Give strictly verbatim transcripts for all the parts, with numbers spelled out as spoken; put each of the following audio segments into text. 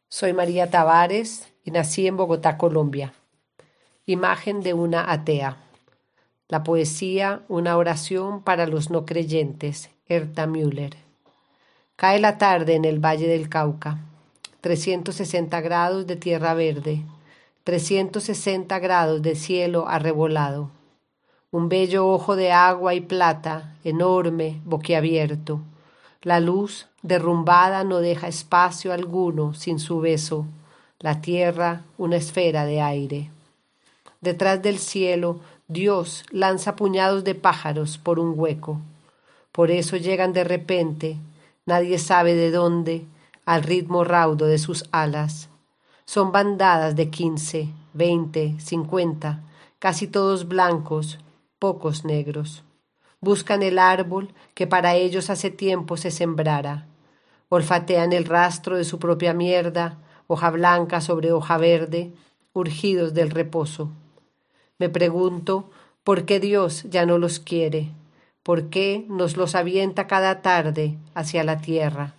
Soy María Tavares y nací en Bogotá, Colombia. Imagen de una atea. La poesía, una oración para los no creyentes. Herta Müller. Cae la tarde en el Valle del Cauca. trescientos sesenta grados de tierra verde. trescientos sesenta grados de cielo arrebolado. Un bello ojo de agua y plata, enorme, boquiabierto. La luz, derrumbada, no deja espacio alguno sin su beso. La tierra, una esfera de aire. Detrás del cielo, Dios lanza puñados de pájaros por un hueco. Por eso llegan de repente, nadie sabe de dónde, al ritmo raudo de sus alas. Son bandadas de quince, veinte, cincuenta, casi todos blancos, pocos negros. Buscan el árbol que para ellos hace tiempo se sembrara. Olfatean el rastro de su propia mierda, hoja blanca sobre hoja verde, urgidos del reposo. Me pregunto, ¿por qué Dios ya no los quiere? ¿Por qué nos los avienta cada tarde hacia la tierra?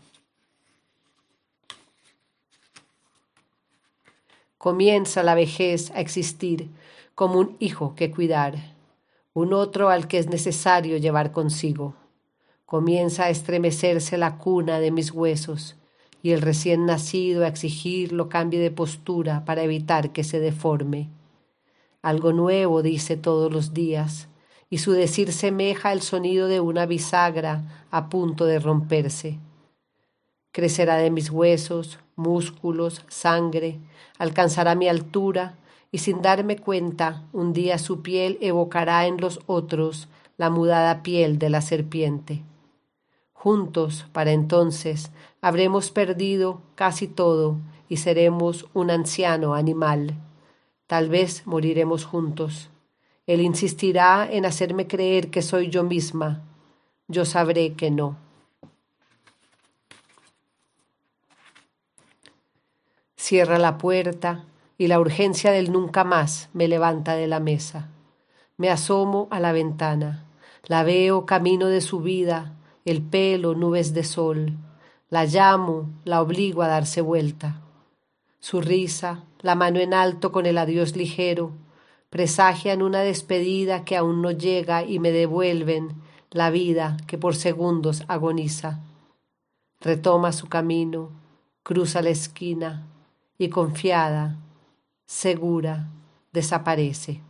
Comienza la vejez a existir como un hijo que cuidar, un otro al que es necesario llevar consigo. Comienza a estremecerse la cuna de mis huesos y el recién nacido a exigirlo cambie de postura para evitar que se deforme. Algo nuevo dice todos los días, y su decir semeja el sonido de una bisagra a punto de romperse. Crecerá de mis huesos, músculos, sangre, alcanzará mi altura, y sin darme cuenta, un día su piel evocará en los otros la mudada piel de la serpiente. Juntos, para entonces, habremos perdido casi todo y seremos un anciano animal. Tal vez moriremos juntos. Él insistirá en hacerme creer que soy yo misma. Yo sabré que no. Cierra la puerta y la urgencia del nunca más me levanta de la mesa. Me asomo a la ventana. La veo camino de su vida, el pelo nubes de sol. La llamo, la obligo a darse vuelta. Su risa, la mano en alto con el adiós ligero, presagian una despedida que aún no llega y me devuelven la vida que por segundos agoniza. Retoma su camino, cruza la esquina y confiada, segura, desaparece.